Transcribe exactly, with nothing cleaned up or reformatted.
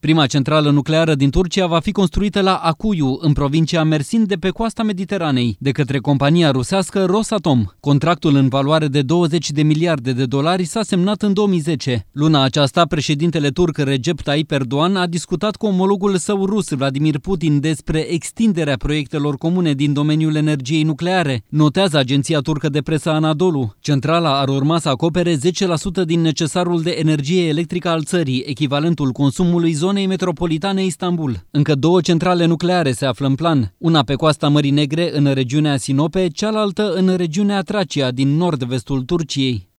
Prima centrală nucleară din Turcia va fi construită la Akuyu, în provincia Mersin de pe coasta Mediteranei, de către compania rusească Rosatom. Contractul în valoare de douăzeci de miliarde de dolari s-a semnat în două mii zece. Luna aceasta, președintele turc Recep Tayyip Erdogan a discutat cu omologul său rus, Vladimir Putin, despre extinderea proiectelor comune din domeniul energiei nucleare, notează agenția turcă de presă Anadolu. Centrala ar urma să acopere zece la sută din necesarul de energie electrică al țării, echivalentul consumului zonei metropolitane Istanbul. Încă două centrale nucleare se află în plan, una pe coasta Mării Negre, în regiunea Sinope, cealaltă în regiunea Tracia, din nord-vestul Turciei.